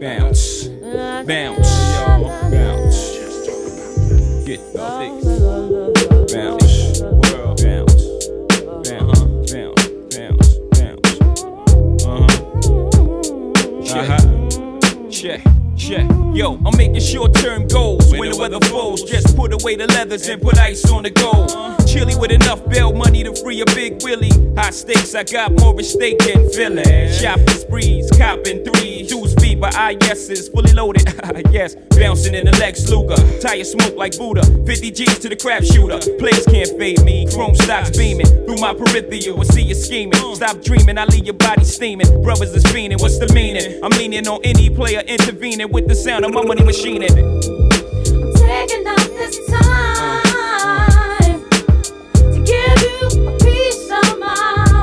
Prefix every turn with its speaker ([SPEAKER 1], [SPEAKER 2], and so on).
[SPEAKER 1] Bounce, bounce, bounce. Get off this. Bounce, world, bounce, bounce, bounce, bounce. Check. Yo, I'm making short-term goals when the weather falls. Just put away the leathers and put ice on the gold. Chilly with enough bail money to free a big Willie. High stakes, I got more at stake than Philly. Shopping sprees, copping threes. Dudes feed by IS's, fully loaded. Yes, bouncing in the Lex Luger. Tire smoke like Buddha. 50 G's to the crap shooter. Players can't fade me. Chrome stocks beaming through my peripheral. I see you scheming. Stop dreaming, I leave your body steaming. Brothers is fiending, what's the meaning? I'm leaning on any player intervening with the sound of my money machining.
[SPEAKER 2] I'm taking off this time.